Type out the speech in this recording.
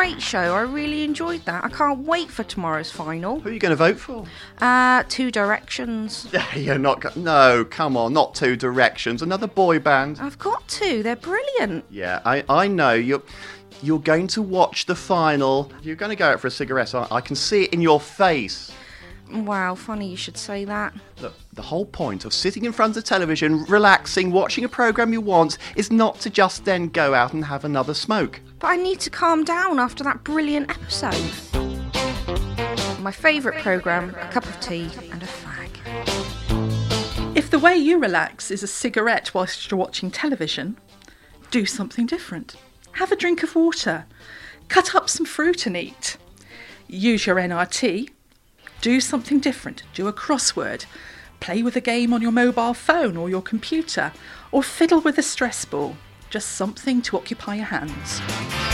great show. I really enjoyed that. I can't wait for tomorrow's final. Who are you going to vote for? Two Directions. You're not... No, come on, not Two Directions. Another boy band. I've got to. They're brilliant. Yeah, I know. You're going to watch the final. You're going to go out for a cigarette. I can see it in your face. Wow, funny you should say that. Look, the whole point of sitting in front of the television, relaxing, watching a programme you want, is not to just then go out and have another smoke. But I need to calm down after that brilliant episode. My favourite programme, a cup of tea and a fag. If the way you relax is a cigarette whilst you're watching television, do something different. Have a drink of water. Cut up some fruit and eat. Use your NRT. Do something different. Do a crossword. Play with a game on your mobile phone or your computer. Or fiddle with a stress ball. Just something to occupy your hands.